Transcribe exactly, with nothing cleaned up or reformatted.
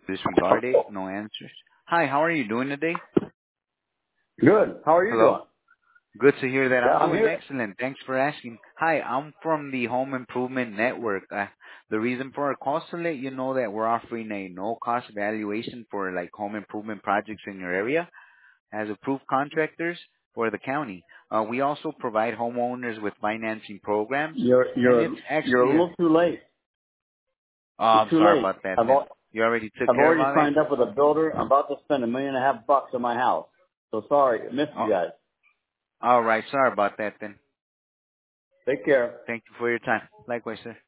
Disregard it. No answers. Hi, how are you doing today? Good. How are you Hello? doing? Good to hear that. Yeah, I'm I'm doing here. excellent. Thanks for asking. Hi, I'm from the Home Improvement Network. Uh, the reason for our call is to let you know that we're offering a no-cost evaluation for like home improvement projects in your area as approved contractors for the county. Uh, we also provide homeowners with financing programs, You're and you're it's you're a actually a. little too late. Oh, You're I'm too sorry late. about that. I've Then al- you already took I've care of already all that. signed up with a builder. I'm about to spend a million and a half bucks on my house. So sorry, I missed you Oh, guys. all right. Sorry about that. Then Take care. thank you for your time. Likewise, sir.